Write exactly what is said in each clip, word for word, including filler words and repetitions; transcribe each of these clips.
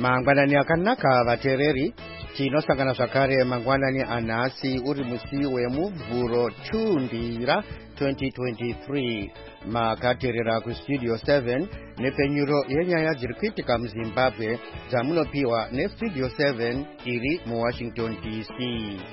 Mangwanani akanaka vatereri tinosangana zvakare mangwanani anhasi uri musi wemuvhuro Chundira twenty twenty-three makaterera kustudio seven nepenyuro yenyaya dziri kuitika muZimbabwe dzamunopiwa nestudio seven iri muWashington D C.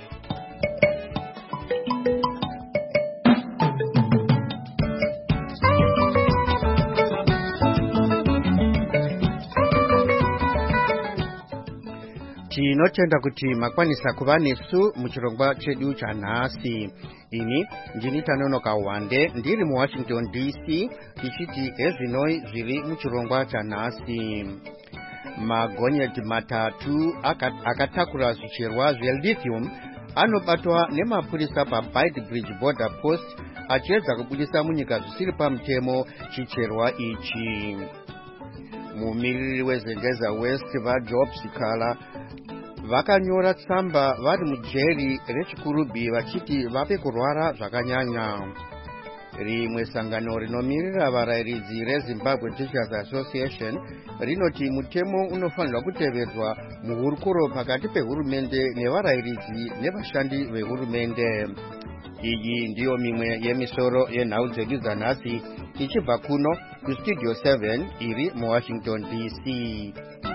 Tinotenda kuti makwanisa kuva nesu muchirongwa chedu chanhasi. Ini ndini Tanonoka Wande ndiri muWashington D C tichiti ezvinoi zviri muchirongwa chanhasi. Magonyeti matatu akatakura zvicherwa zvelithium anobatwa nemapurisa paBeitbridge border post achiedza kubudisa munyika zvisiri pamutemo chicherwa ichi. Mumiriri weZengeza West vaJob Sikala vakanyora tsamba vari mujeri rechikurubhi vachiti vape kurwara zvakanyanya. Rimwe sangano rinomirira varayiridzi reZimbabwe Teachers Association rinoti mutemo unofanirwa kutevedzwa muhurukuro pakati pehurumende nevarayiridzi nevashandi vehurumende. Iyi ndiyo mimwe yemisoro yenhau dzedu dzanhasi tichibva kuno kustudio seven iri muWashington D C.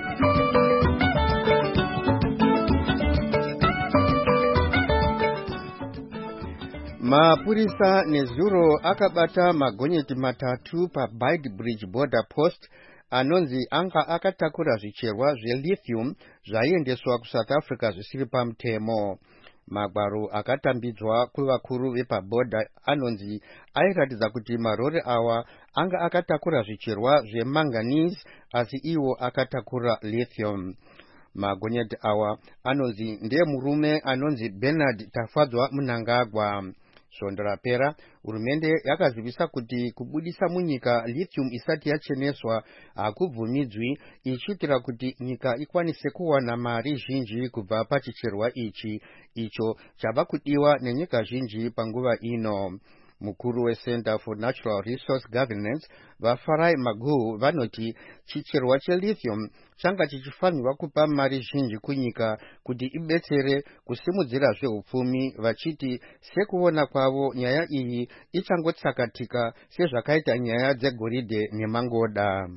Mapurisa nezuro akabata magonyeti matatu paBeitbridge border post anonzi anga akatakura zvicherwa zvelithium zvaiendeswa kuSouth Africa zvisiri pamutemo. Magwaro akatambidzwa kuvakuru vepabhodha anonzi airatidza kuti marori awa anga akatakura zvicherwa zvemanganese asi iwo akatakura lithium. Magonyeti awa anonzi ndemurume anonzi Bernard Tafadzwa Mnangagwa. Svondo rapera hurumende yakazivisa kuti kubudisa munyika lithium isati yacheneswa hakubvumidzwi ichiitira kuti nyika ikwanise kuwana mari zhinji kubva pachicherwa ichi icho chava kudiwa nenyika zhinji panguva ino. Mukuru weCenter for Natural Resource Governance vaFarai Maguhu vanoti chicherwa chelithium changa chichifanirwa kupa mari zhinji kunyika kuti ibetsere kusimudzira zveupfumi vachiti sekuona kwavo nyaya iyi ichangotsakatika sezvakaita nyaya dzegoridhe nemangoda.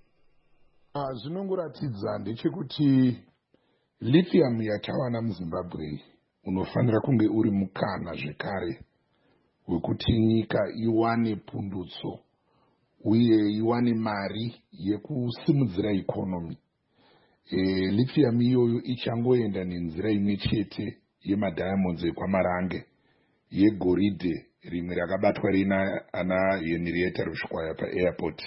Zvinongoratidza ndechekuti lithium yatawana muZimbabwe unofanira kunge uri mukana zvekare wekuti nyika iwane pundutso uye iwane mari yekusimudzira ikonomi. E, lithium iyoyo ichangoenda nenzira imwe chete yemadiamonds ekwamarange yegoridhe rimwe rakabatwa rina ana Henrietta Rushwaya paairport.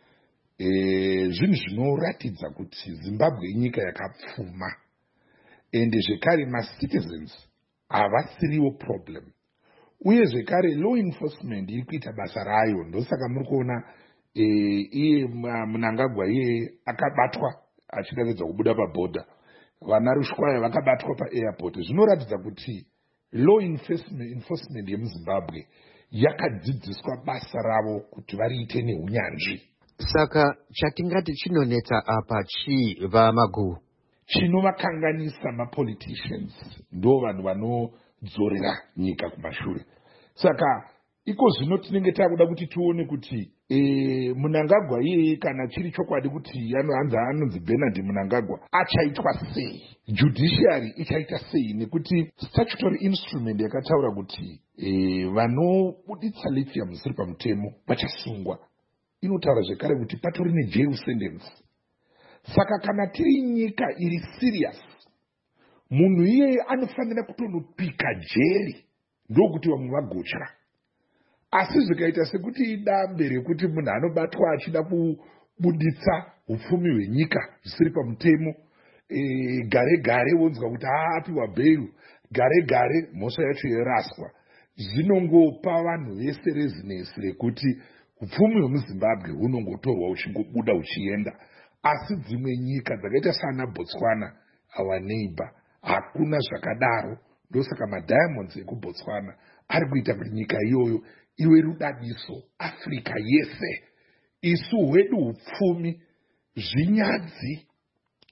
E, zvinhu zvinoratidza kuti Zimbabwe inyika yakapfuma ende zvekare macitizens havasiriwo problem. Uye zvekare law enforcement iri kuita basa rayo, ndosaka muri kuona e, iye Mnangagwa iye akabatwa achikangedza kubuda pabhodha, vana Rushwaya vakabatwa paairport. Zvinoratidza kuti law enforcement, enforcement yemuZimbabwe yakadzidziswa basa ravo kuti variite neunyanzvi. Saka chatingati chinonetsa apa chii vaMaguhu? Chinovakanganisa mapoliticians ndo vanhu vanodzorera nyika kumashure. Saka iko zvino tinenge takuda kuti tione kuti e, Mnangagwa iye kana chiri chokwadi kuti anonzi anonzi Bernard Mnangagwa achaitwa sei, judiciary ichaita sei, nekuti statutory instrument yakataura kuti e, vanobuditsa lithium zvisiri pamutemo vachasungwa. Inotaura zvekare kuti patori nejail sentence. Saka kana tiri nyika iri serious, munhu iye anofanira kutonopika jeri ndokuti vamwe vagotya. Asi zvikaita sekuti idambe rekuti munhu anobatwa achida kubuditsa upfumi hwenyika zvisiri pamutemo, e, gare gare wonzwa kuti aapiwa bheiru, gare gare mhosva yacho yeraswa, zvinongopa vanhu vese rezinesi rekuti upfumi hwemuZimbabwe hunongotorwa uchingobuda uchienda. Asi dzimwe nyika dzakaita sana Botswana, our neighbor, hakuna zvakadaro. Ndosaka madiamonds ekuBotswana ari kuita kuti nyika iyoyo iwe rudadiso Afrika yese. Isu hwedu upfumi zvinyadzi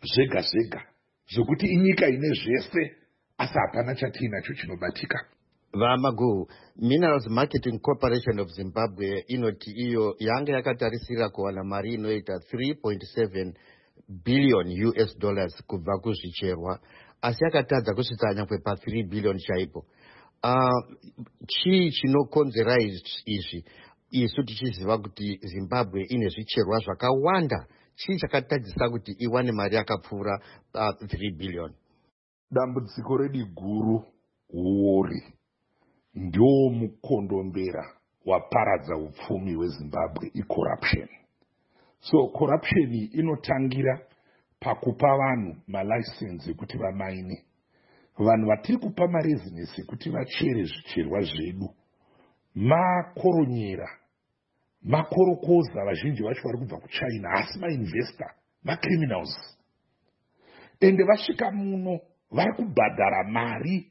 zvega zvega zvokuti inyika ine zvese asi hapana chatiinacho chinobatika. VaMagu, Minerals Marketing Corporation of Zimbabwe inoti iyo yanga yakatarisira kuwana mari inoita three point seven billion U S dollars kubva kuzvicherwa, asi yakatadza kusvitsa nyangwe pa three billion chaipo. Uh, chii chinokonzera izvi isu tichiziva kuti Zimbabwe ine zvicherwa zvakawanda? Chii chakatadzisa kuti iwane mari yakapfuura uh, three billion? Dambudziko redu guru huori ndio mukondombera waparadza upfumi hweZimbabwe icorruption. So corruption inotangira pakupa vanhu malicense ekuti vamaine. Vanhu vatiri kupa marezinesi ekuti vachere zvicherwa zvedu makoronyera, makorokoza, vazhinji vacho vari kubva kuChina, asi mainvestor, macriminals. Ende vasvika muno vari kubhadhara mari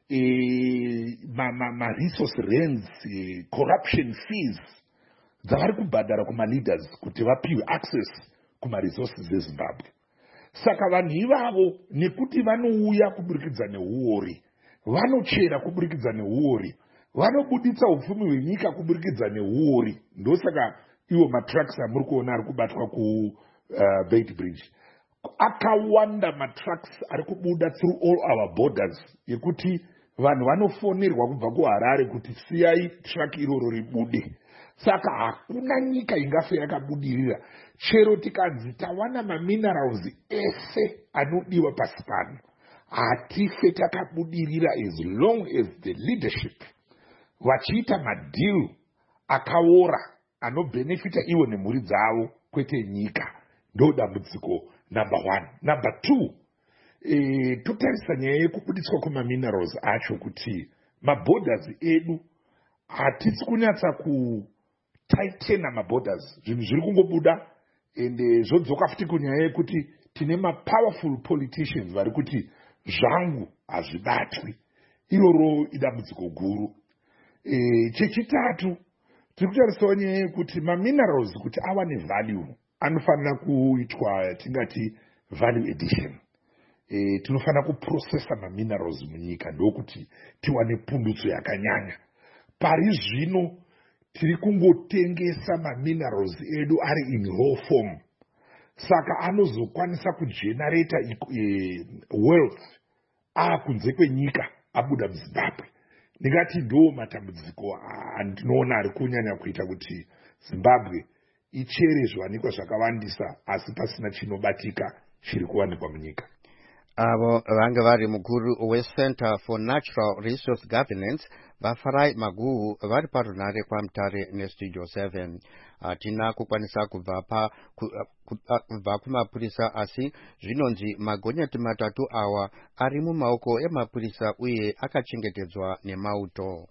e, ma, ma, ma resource rents, e, corruption fees dzavari kubhadhara kuma-leaders kuti vapiwe access kuma-resources eZimbabwe. Saka vanhu ivavo nekuti vanouya kuburikidza nehuori, vanochera kuburikidza nehuori, vanobuditsa upfumi hwenyika kuburikidza nehuori. Ndosaka iwo matrucks amuri kuona ari kubatwa ku uh, Beit Bridge. Akawanda matrucks ari kubuda through all our borders yekuti vanhu vanofonerwa kubva kuHarare kuti siyai truck iroro ribude. Saka hakuna nyika ingafe yakabudirira chero tikanzi tawana maminerals ese anodiwa pasi pano, hatife takabudirira as long as the leadership vachiita madeal akaora anobenefita iwo nemhuri dzavo kwete nyika. Ndo dambudziko number one. Number two, e, totarisa nyaya yekubuditswa kwemaminerals acho kuti maborders edu hatisi kunyatsa ku tightena maborders, zvinhu zviri kungobuda ende zvodzoka futi kunyaya yekuti tine mapowerful politicians vari kuti zvangu hazvibatwi. Iroro idambudziko guru. E, chechitatu, tiri kutarisawo nyaya yekuti maminerals kuti awane value anofanira kuitwa tingati value addition. E, tinofanira kuprocessa maminerals munyika ndokuti tiwane pundutso yakanyanya. Pari zvino tiri kungotengesa maminerals edu ari in raw form, saka anozokwanisa kugenerata e, wealth aakunze kwenyika abuda muZimbabwe. Ndingati ndo matambudziko andinoona ari kunyanya kuita kuti Zimbabwe ichere zviwanikwa zvakawandisa asi pasina chinobatika chiri kuwanikwa munyika. Avo vange vari mukuru weCenter for Natural Resource Governance vaFarai Magu vari parunare kwaMutare neStudio seven. Hatina kukwanisa kubva pa kubva kumapurisa asi zvinonzi magonyeti matatu awa ari mumaoko emapurisa uye akachengetedzwa nemauto.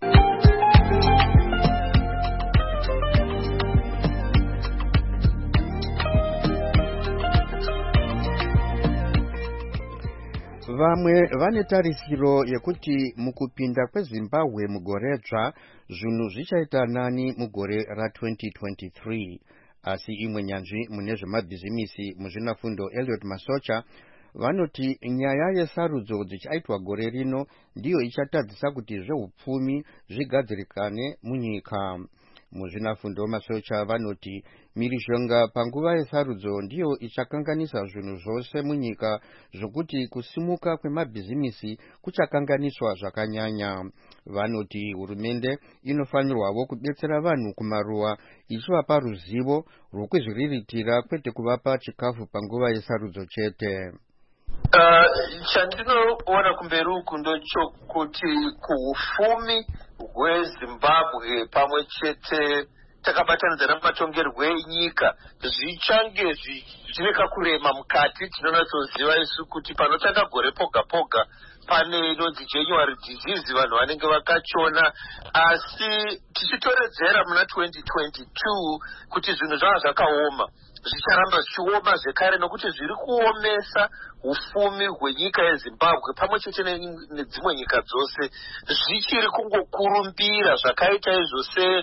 Vamwe vane tarisiro yekuti mukupinda kweZimbabwe mugore dzva zvinhu zvichaita nani mugore ra twenty twenty-three. Asi imwe nyanzvi mune zvemabhizimisi muzvinafundo Elliot Masocha vanoti nyaya yesarudzo dzichaitwa gore rino ndiyo ichatadzisa kuti zveupfumi zvigadzirikane munyika. Muzvinafundo Masocha vanoti mhirizhonga panguva yesarudzo ndiyo ichakanganisa zvinhu zvose munyika, zvokuti kusimuka kwemabhizimisi kuchakanganiswa zvakanyanya. Vanoti hurumende inofanirwawo kudetsera vanhu kumaruwa ichivapa ruzivo rwokuzviriritira kwete kuvapa chikafu panguva yesarudzo chete. Uh, chandinoona kumberi uku ndochokuti kuufumi hweZimbabwe pamwe chete takabatanidza namatongerwo enyika zvichange zvine kakurema mukati. Tinonatsoziva isu kuti panotanga gore poga poga pane inonzi January disease vanhu vanenge vakachona, asi tichitoredzera muna twenty twenty-two kuti zvinhu zvava zvakaoma zvicharamba zvichioma zvekare nokuti zviri kuomesa ufumi hwenyika yeZimbabwe pamwe chete nedzimwe nyika dzose zvichiri kungokurumbira zvakaita izvo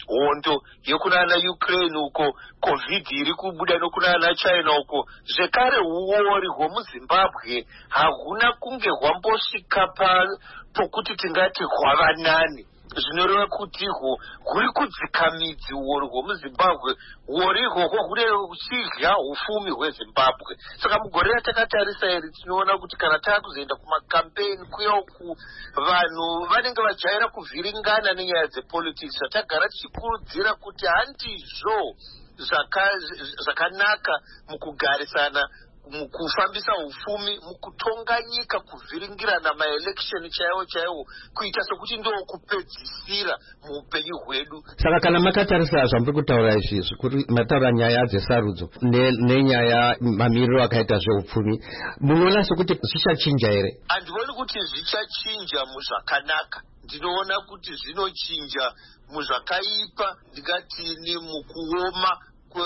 hondo yekunana Ukraine uko, covid iri kubuda nokunana China uko, zvekare uori hwemuZimbabwe hahuna kunge hwambosvika pa pokuti tingati hwava nani. Zvinoreva kuti ho huri kudzika midzi uori hwemuZimbabwe, uori ihwohwo huri huchidya ufumi hweZimbabwe. Saka mugore ratakatarisa iri tinoona kuti kana taakuzoenda kumakampeni kuya uku, vanhu vanenge vajaira kuvhiringana nenyaya dzepolitics. Zvatagara tichikurudzira kuti handizvo zvakanaka mukugarisana, mukufambisa ufumi, mukutonga nyika, kuvhiringirana maelection chaiwo chaiwo, kuita sokuti ndo kupedzisira muupenyu hwedu. Saka kana makatarisa zvamuri kutaura izvi, kuti mataura nyaya dzesarudzo nenyaya mamiriro akaita zveupfumi, munoona sokuti zvichachinja here? Handivoni kuti zvichachinja muzvakanaka. Ndinoona kuti zvinochinja muzvakaipa, ndingatini mukuoma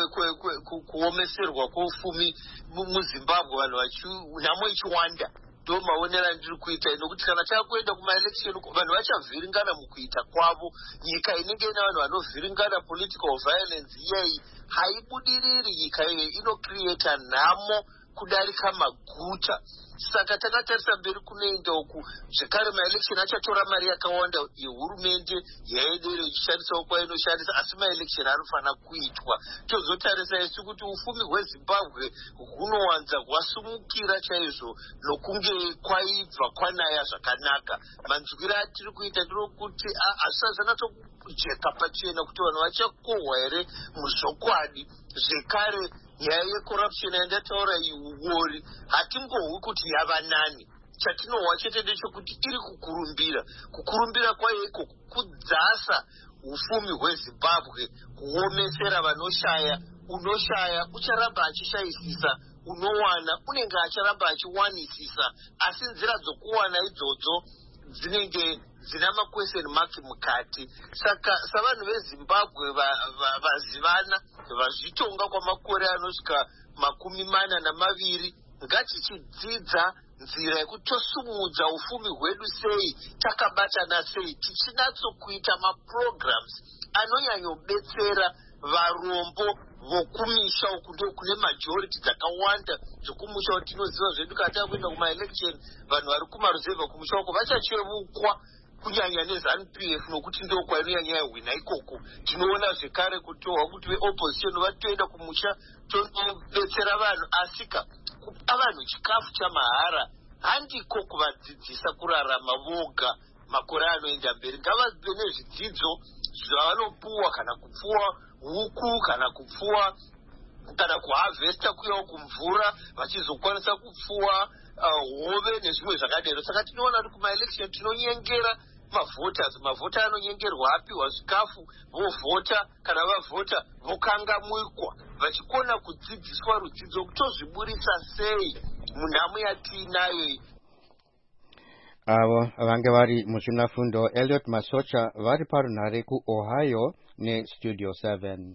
kuomeserwa kweufumi muZimbabwe, vanhu nhamo ichiwanda. Ndo maonera ndiri kuita, nokuti kana takuenda kumaelection vanhu vachavhiringana mukuita kwavo. Nyika inenge ina vanhu vanovhiringana, political violence iyei haibudiriri. Nyika iyi inocreata nhamo kudarika maguta. Saka takatarisa mberi kunoenda uku, zvekare maelection achatora mari yakawanda yehurumende yaidere ichishandisawo kwainoshandisa, asi maelection anofanira kuitwa. Tozotarisa isu kuti ufumi hweZimbabwe hunowanza hwasumukira chaizvo nokunge kwaibva kwanaya zvakanaka. Manzwiro atiri kuita nderokuti hazvisazvanatsokujeka pachena kuti vanhu vachakohwa here muzvokwadi. Zvekare nyaya yecorruption yandataura iuori hatingohwi kuti yava nani. Chatinohwa chete ndechekuti iri kukurumbira. Kukurumbira kwayo iko kudzasa ufumi hweZimbabwe, kuomesera vanoshaya. Unoshaya ucharamba achishayisisa, unowana unenge acharamba achiwanisisa, asi nzira dzokuwana idzodzo dzinenge dzina maquestion mark mukati. Saka savanhu veZimbabwe vazivana vazvitonga kwamakore anosvika makumi mana namaviri, ngatichidzidza nzira yekutosumudza ufumi hwedu sei, takabatana sei, tichinatsokuita maprograms anonyanyobetsera varombo vokumisha uku ndo kune majority dzakawanda dzokumusha kuti tinoziva zvedu kana takuenda kumaelection. Vanhu vari kumaruzevha kumusha uko vachachevukwa kunyanya neZANU P F nokuti ndo kwainonyanya yahwina ikoko. Tinoona zvekare kutohwa kuti veopposition vatoenda kumusha tonobetsera vanhu, asika kupa vanhu chikafu chamahara handiko kuvadzidzisa kurarama voga makore anoenda mberi. Ngavave nezvidzidzo zvavanopuwa, kana kupfuwa huku, kana kupfuwa, kana kuhavhesta kuyawo kumvura, vachizokwanisa kupfuwa hove nezvimwe zvakadero. Saka tinoona kuti kumaelection tinonyengera mavoters. Mavota anonyengerwa apiwa zvikafu, vovhota, kana vavhota vokangamwikwa, vachikona kudzidziswa rudzidzo kutozviburisa sei munhamo yatiinayo. Avo vange vari muchinafundo Elliot Masocha vari parunhare kuOhio neStudio seven.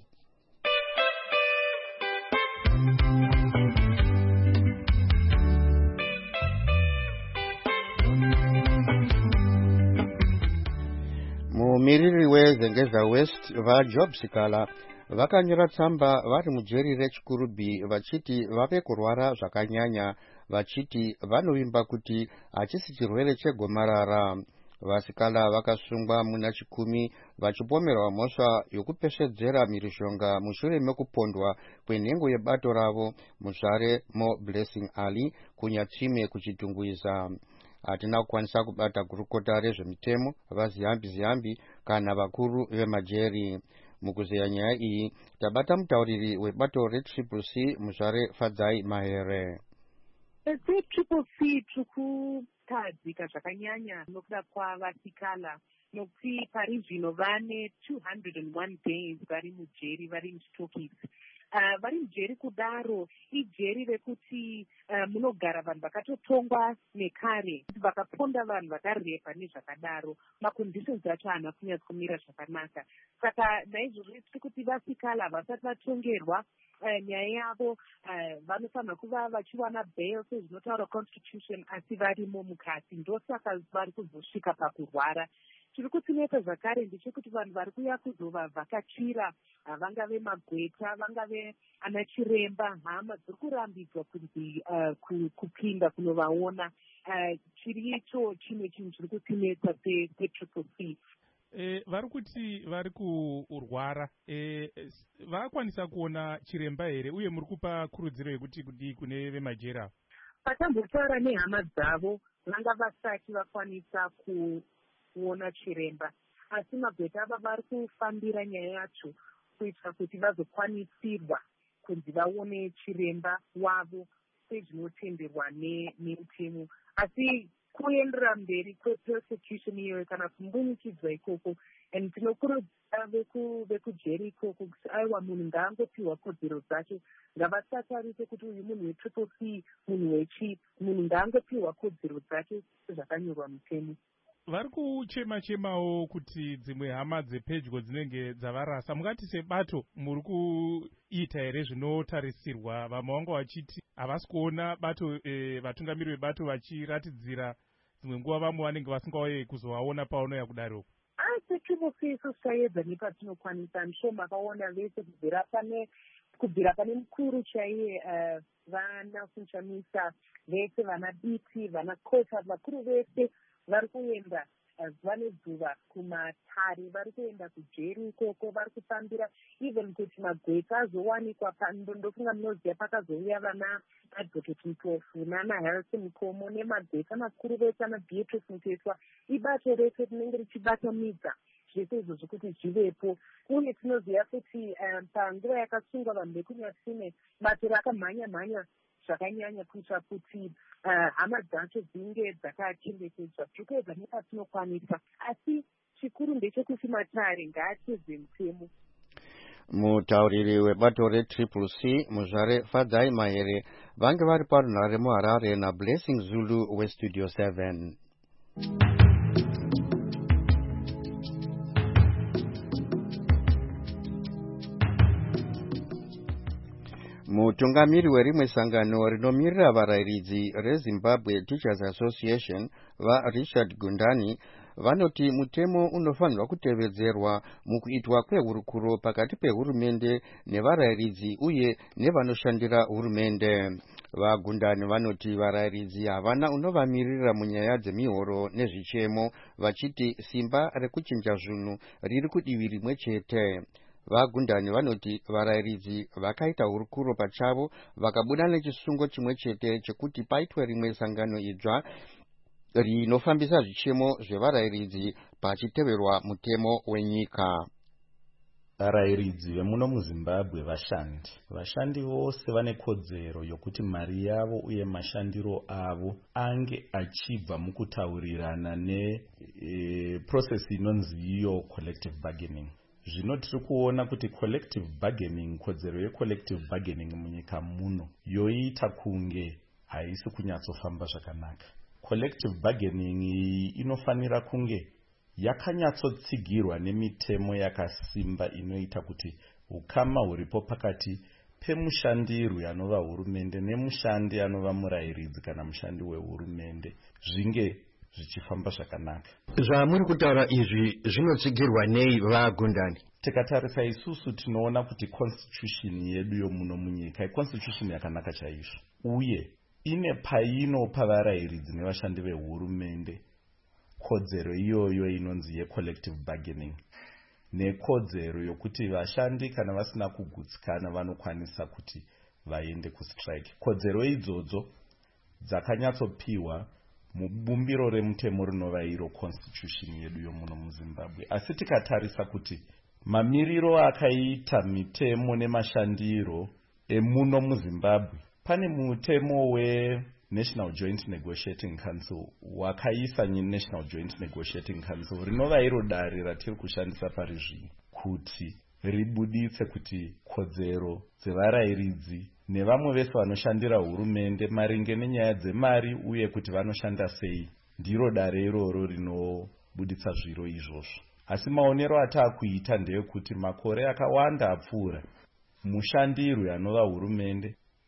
Mumiriri weZengeza West vaJob Sikala vakanyora tsamba vari mujeri reChikurubi vachiti vave kurwara zvakanyanya, vachiti vanovimba kuti hachisi chirwere chegomarara. Vasikala vakasungwa muna chikumi vachipomerwa mhosva yokupesvedzera mhirizhonga mushure mekupondwa kwenhengo yebato ravo muzvare Mo Blessing Ali kunyatsime kuchitungwiza. Hatina kukwanisa kubata gurukota rezvemitemo vaziyambi ziyambi kana vakuru vemajeri. Mukuzeya nyaya iyi tabata mutauriri webato reTriple C muzvare Fadzai Mahere. seTriple C tikutadzika zvakanyanya nokuda kwavasikala, nokuti pari zvino vane two hundred one days vari mujeri, vari muchitokisi. Uh, vari mujeri kudaro ijeri rekuti uh, munogara vanhu vakatotongwa nekare, vakaponda vanhu vakarepa nezvakadaro, maconditions acho haana kunyatsa kumira zvakanaka. Saka naizvozvo tiri kuti vasikala vasati vatongerwa uh, nyaya yavo uh, vanofanira kuva vachiwana bail sezvinotaura constitution, asi varimo mukati. Ndosaka vari kuzosvika pakurwara. chiri kutinetsa zvakare ndechekuti vanhu vari kuya kuzovavhakachira, vangave magweta, vangave ana chiremba, hama dziri kurambidzwa kunzi uh, kupinda kunovaona. Uh, chiri icho chimwe chinhu chiri kutinetsa setriple C. E, vari kuti vari kurwara e, vakwanisa kuona chiremba here, uye muri kupa kurudziro yekuti kudii kune vemajera? Vatambotaura nehama dzavo vanga vasati vakwanisa kuona chiremba, asi magweta ava vari kufambira nyaya yacho kuitira kuti vazokwanisirwa kunzi vaone chiremba wavo sezvinotenderwa nemutemo. Asi kuendera mberi kwepersecution iyoyo kana kumbunikidzwa ikoko, and tinokurudzira vekujeri ikoko kuti aiwa munhu ngaangopiwa kodzero dzacho, ngavasatarise kuti uyu munhu wetriple C, munhu wechi, munhu ngaangopiwa kodzero dzacho sezvakanyorwa mutemo. Vari kuchema chemawo kuti dzimwe hama dzepedyo dzinenge dzavarasa. Mungati sebato muri kuita here zvinotarisirwa? Vamwe vanga vachiti havasi kuona bato, e, vatungamiri vebato vachiratidzira dzimwe nguva vamwe vanenge vasingauye kuzovaona paunoya kudaroko. Asi triple C isu taedza nepatinokwanisa. Ndisho makaona vese kubvira pane kubvira pane mukuru chaiye uh, vaNelson Chamisa, vese vana B T, vana Kota, vakuru vese vari kuenda zuva nezuva kumatare, vari kuenda kujeri ikoko, vari kufambira even kuti magweta azowanikwa pando. Ndofunga munoziva pakazouya vana Advocate Mpofu nana Harrison Mukomo nemagweta makuru vese ana Beatrice Mtetwa. Ibato rese rinenge richibatanidza zvese izvozvo kuti zvivepo, uye tinoziva kuti um, panguva yakasungwa vanhu vekunyasine bato rakamhanya mhanya zvakanyanya kuitira kuti hama uh, dzacho dzinge dzakachengetedzwa. Tikuedza nepatinokwanisa, asi chikuru ndechekuti matare ngaatedze mutemo. Mutauriri webato retriple C Muzvare Fadzai Mahere vange vari parunhare muHarare naBlessing Zulu weStudio seven. Mutungamiri werimwe sangano rinomirira varayiridzi reZimbabwe Teachers Association vaRichard Gundani vanoti mutemo unofanirwa kutevedzerwa mukuitwa kwehurukuro pakati pehurumende nevarayiridzi uye nevanoshandira hurumende. VaGundani vanoti varayiridzi havana unovamirira munyaya dzemihoro nezvichemo, vachiti simba rekuchinja zvinhu riri kudivi rimwe chete. VaGundani vanoti varayiridzi vakaita hurukuro pachavo vakabuda nechisungo chimwe chete chekuti paitwe rimwe sangano idzva rinofambisa zvichemo zvevarayiridzi pachiteverwa mutemo wenyika. Varayiridzi vemuno muZimbabwe vashandi. Vashandi vose vane kodzero yokuti mari yavo uye mashandiro avo ange achibva mukutaurirana ne e, process inonzi iyo collective bargaining. Zvino tiri kuona kuti collective bargaining, kodzero yecollective bargaining munyika muno yoita kunge haisi kunyatsofamba zvakanaka. Collective bargaining inofanira kunge yakanyatsotsigirwa nemitemo yakasimba inoita kuti ukama huripo pakati pemushandirwi anova hurumende nemushandi anova murayiridzi kana mushandi wehurumende zvinge zvichifamba zvakanaka. Zvamuri kutaura izvi zvinotsigirwa nei vaGundani? Tikatarisa isusu tinoona kuti constitution yedu yomuno munyika constitution yakanaka chaizvo, uye ine painopa varayiridzi nevashandi vehurumende kodzero iyoyo inonzi yecollective bargaining, nekodzero yokuti vashandi kana vasina kugutsikana vanokwanisa kuti vaende kustrike. Kodzero idzodzo dzakanyatsopiwa mubumbiro remutemo rinova iro constitution yedu yomuno muZimbabwe. Asi tikatarisa kuti mamiriro akaita mitemo nemashandiro emuno muZimbabwe, pane mutemo weNational Joint Negotiating Council wakaisa National Joint Negotiating Council rinova iro dare ratiri kushandisa pari zvino kuti ribuditse kuti kodzero dzevarayiridzi nevamwe vese vanoshandira hurumende maringe nenyaya dzemari uye kuti vanoshanda sei, ndiro dare iroro rinobuditsa zviro izvozvo. Asi maonero ataakuita ndeyekuti makore akawanda apfuura, mushandirwi anova hurumende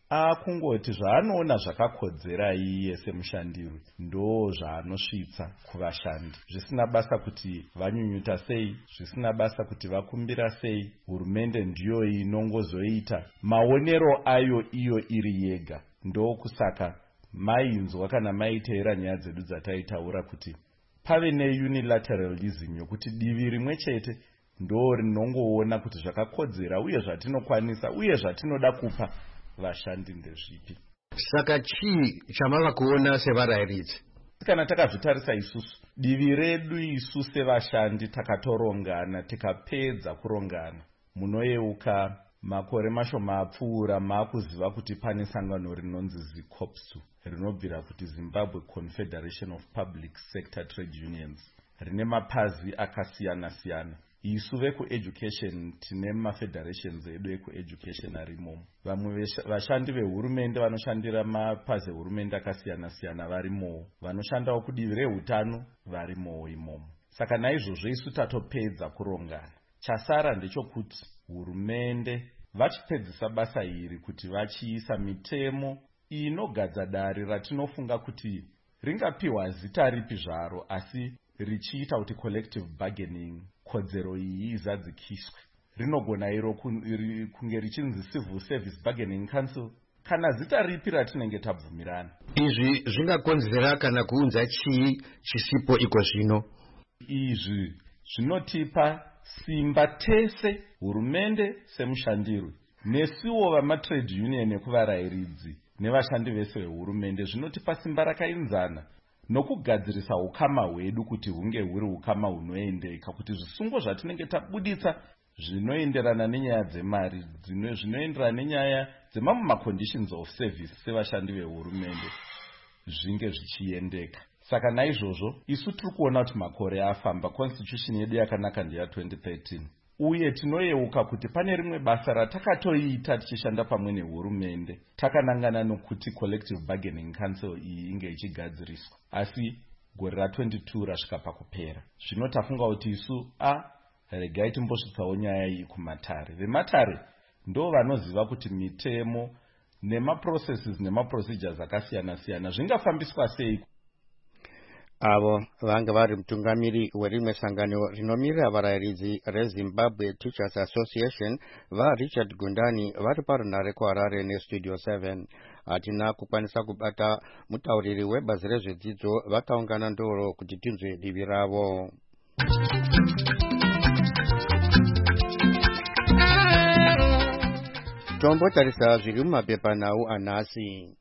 akungoti zvaanoona zvakakodzera iye semushandirwi ndo zvaanosvitsa kuvashandi, zvisina basa kuti vanyunyuta sei, zvisina basa kuti vakumbira sei. Hurumende ndiyo inongozoita maonero ayo iyo iri yega. Ndokusaka mainzwa kana maiteera nyaya dzedu dzataitaura kuti pave neunilateralism yokuti divi rimwe chete ndo rinongoona kuti zvakakodzera uye zvatinokwanisa uye zvatinoda kupa vashandi ndezvipi. Saka chii chamava kuona sevarayiridzi? Kana takazvitarisa isusu divi redu isu sevashandi takatorongana, tikapedza kurongana munoyeuka makore mashoma apfuura maakuziva kuti pane sangano rinonzi ZICOPSU rinobvira kuti Zimbabwe Confederation of Public Sector Trade Unions, rine mapazi akasiyana siyana. Isu vekueducation tine mafederations edu ekueducation arimo. Vamwe vashandi vehurumende vanoshandira mapazi ehurumende akasiyana siyana varimo, vanoshandawo kudivi rehutano varimo imomo. Saka naizvozvo isu tatopedza kurongana. Chasara ndechokuti hurumende vachipedzisa basa iri kuti vachiisa mitemo inogadza dare ratinofunga kuti ringapiwa zita ripi zvaro asi richiita kuti collective bargaining kodzero iyi izadzikiswe. Rinogona iro kunge richinzi Civil Service Bargaining Council kana zita ripi ratinenge tabvumirana. Izvi zvingakonzera kana kuunza chii chisipo iko zvino? Izvi zvinotipa simba tese, hurumende semushandirwi nesuwo vamatrade union ekuvarayiridzi nevashandi vese vehurumende, zvinotipa simba rakainzana nokugadzirisa ukama hwedu kuti hunge huri ukama hunoendeka, kuti zvisungo zvatinenge tabuditsa zvinoenderana nenyaya dzemari, zvinoenderana nenyaya dzemamwe conditions of service sevashandi vehurumende zvinge zvichiendeka. Saka naizvozvo isu tiri kuona kuti makore afamba, constitution yedu yakanaka ndeya twenty thirteen, uye tinoyeuka kuti pane rimwe basa ratakatoita tichishanda pamwe nehurumende, takanangana nokuti collective bargaining council iyi inge ichigadziriswa, asi gore ra twenty two rasvika pakupera. Zvino tafunga kuti isu a regai timbosvitsawo nyaya iyi kumatare. Vematare ndo vanoziva kuti mitemo nemaprocesses nemaprocedures akasiyana siyana zvingafambiswa sei. Avo vanga vari mutungamiri werimwe sangano rinomirira varayiridzi reZimbabwe Teachers Association vaRichard Gundani vari parunhare kuHarare neStudio seven. Hatina kukwanisa kubata mutauriri webazi rezvedzidzo, vakaungana ndoro kuti tinzwe divi ravo. Tombotarisa zviri mumapepanhau anhasi.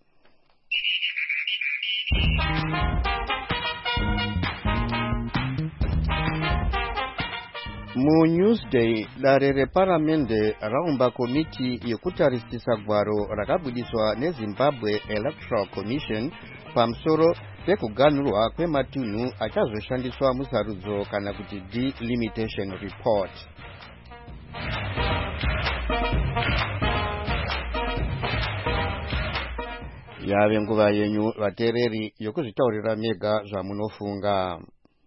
Mu Newsday, dare reparamende raumba komiti yekutarisisa gwaro rakabudiswa neZimbabwe Electoral Commission pamusoro pekuganhurwa kwematunhu achazoshandiswa musarudzo kana kuti delimitation report. Yave nguva yenyu vateereri yokuzvitaurira mega zvamunofunga.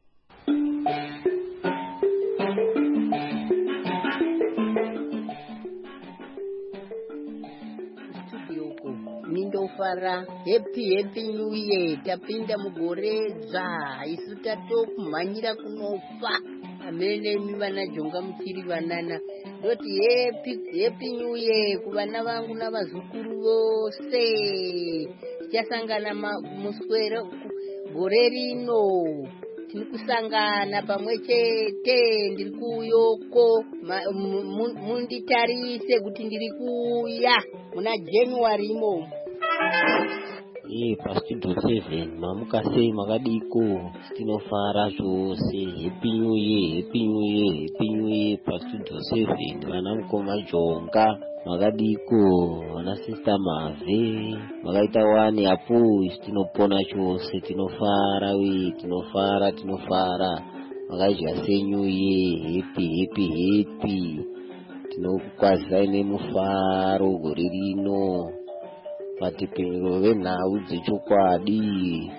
Mindofara happy happy new year, tapinda mugore dzva, isu tatokumhanyira kunofa. Amene mivana jonga mukiri vanana ndoti happy happy new year kuvana vangu navazukuru vose. Tichasangana muswero gore rino, tiri kusangana pamwe chete. Ndiri kuyoko, munditarise kuti ndiri kuya muna January imo. Ye pastudio seven mamuka sei makadiko, tinofara zvose. Happy new year, happy new year, happy new year pastudio seven. Vana mukoma jonga makadiko, vana sister mave makaita wani apo, tinopona chose, tinofara we, tinofara tinofara makaita sei new year, happy happy happy. Tinokwazisa ine mufaro gore rino. Vatipindiro venhau dzechokwadi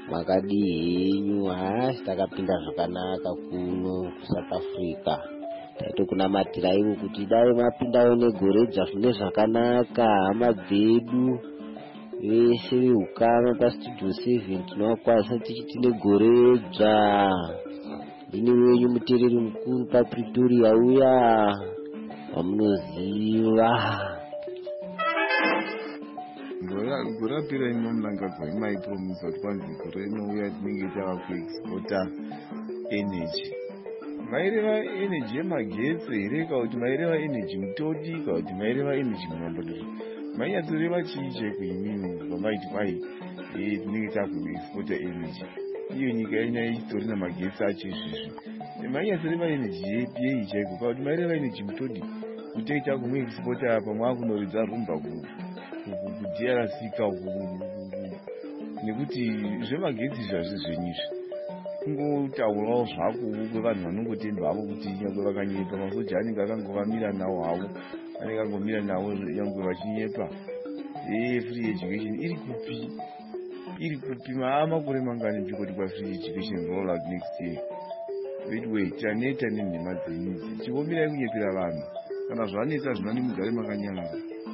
makadi henyu. Hasi takapinda zvakanaka kuno kuSouth Africa. tatokunamatira ivo kuti dai mapindawo negoredza zvine zvakanaka. Hama dzedu vese veukama pastudio seven tinowakwanisa tichiti negoredza. Ndini wenyu mutereri mukuru papretoria uya wamunoziva. Gore rapera inomulangadzwa imaipromisa kuti kwanzi gore inouya tinenge tava kuexpota energy. Maireva energy yemagetsi here kana kuti maireva energy mutodi kana kuti maireva energy mumambodoro? Mainyatoreva chii chekuimini vamaiti kwai tinenge takuexpota energy? Iyo nyika yenyu itori namagetsi acho izvizvi. Mainyatoreva energy yepi yei chaiko kana kuti maireva energy mutodi kutei takumexpota apa mwakunoridza rumba ku D R C ka nekuti zvemagetsi zvazvi zvenyizvi kungotaurawo zvako kwevanhu vanongotenda havo kuti nyangwe vakanyepa masoja anenge akangovamira nawo havo anenge angomira nawo nyangwe vachinyepa. Free education iri kupi iri kupi makore mangani ndikoti kwa free education roll out next year? Wait wait taneta nenhema dzenyu chikomirai kunyepera vanhu kana zvanetsa zvinani mugare makanyarara.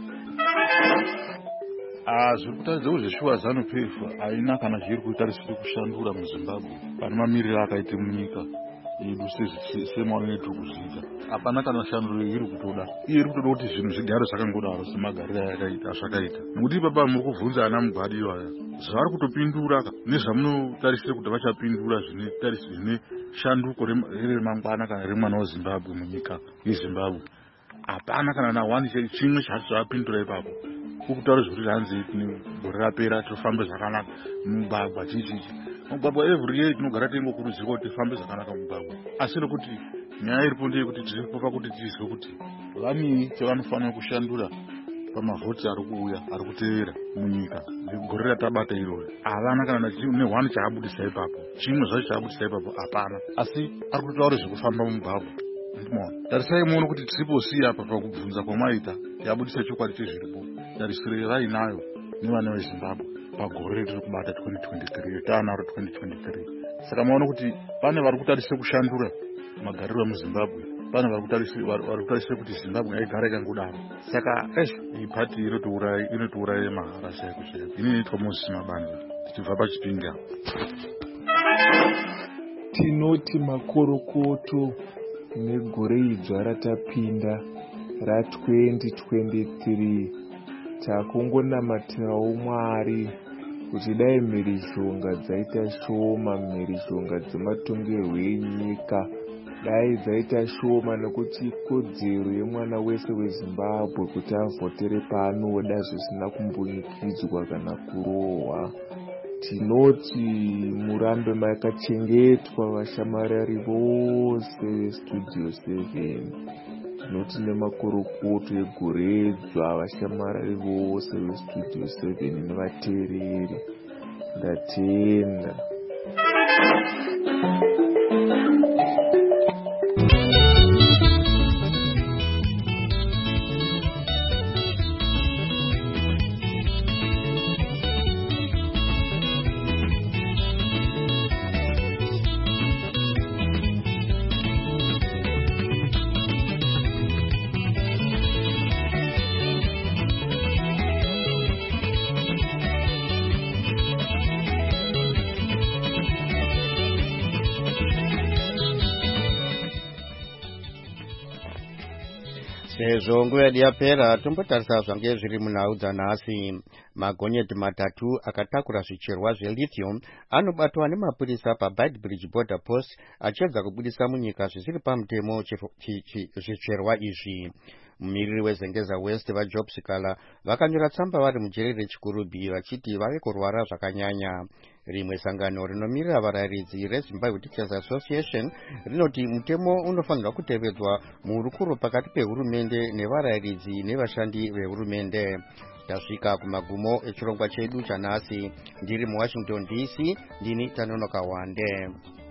Zviri kutaridza kuti zveshuwa zanu P F haina kana zviri kutarisira kushandura muZimbabwe pane mamiriro akaita munyika yedu semaonero tiri kuzviita. Hapana kana shanduro iri kutoda. Iyo iri kutoda kuti zvinhu zvigare zvakangodaro semagariro azvakaita. Nokuti ipapa muri kubvunza ana Mugwadi ivaya zvavari kutopindura nezvamunotarisira kuti vachapindura zvine shanduko remangwana kana remwana weZimbabwe munyika yeZimbabwe. Hapana kana na one chimwe zvavapindura ipapo. Kukutaura zvekuti hanzi gore rapera tofambe zvakanaka mugwagwa chichichi. Mugwagwa every year tinogara tingokurudzirwa kuti tifambe zvakanaka mugwagwa. Asi nokuti nyaya iripo ndeyekuti tiripo pakuti tizwe kuti vamii chavanofanira kushandura pamavhoti ari kuuya ari kuteera munyika gore ratabata iroro. Havana kana nehwani chaabudisa ipapo. Chimwe zvacho chaabudisa ipapo hapana. Asi ari kutaura zvekufamba mumugwagwa. Tarisai muone kuti tiripo si apa pakubvunza kwamaita yabudisa chokwadi chezviripo. Tarisire vainayo nevana veZimbabwe pagore retiri kubata twenty twenty-three taanaro twenty twenty-three. Saka maona kuti pane vari kutarisira kushandura magariro emuZimbabwe, pane vari kutarisira kuti Zimbabwe yaigara ikangodaro. Saka iyi pati inotiuraya mahara chaiko chaiko. Ini inoitwa Moses Mabanda tichibva paChipinge. Tinoti makorokoto negore idzva ratapinda ratwenty twenty-three takungonamatirawo Mwari kuti dai mhirizhonga dzaita shoma, mhirizhonga dzematongerwo enyika dai dzaita shoma, nekuti ikodzero yemwana wese weZimbabwe kuti avhotere paanoda zvisina kumbunyikidzwa kana kurohwa. Tinoti murambe makachengetwa vashamarari vose vestudio seven. Tinoti nemakorokoto egoredzwa vashamarari vose vestudio seven nevateereri. Ndatenda. Sezvo nguva yedu yapera tombotarisa zvange zviri munhau dzanhasi. Magonyeti matatu akatakura zvicherwa zvelithium anobatwa nemapurisa paBeitbridge border post achiedza kubudisa munyika zvisiri pamutemo zvicherwa izvi. Mumiriri weZengeza West vaJob Sikala vakanyora tsamba vari mujeri reChikurubi vachiti vave kurwara zvakanyanya. Rimwe sangano rinomirira varayiridzi reZimbabwe Teachers Association rinoti mutemo unofanirwa kutevedzwa muhurukuro pakati pehurumende nevarayiridzi nevashandi vehurumende. Tasvika kumagumo echirongwa chedu chanhasi. Ndiri muWashington D C, ndini Tanonoka Wande.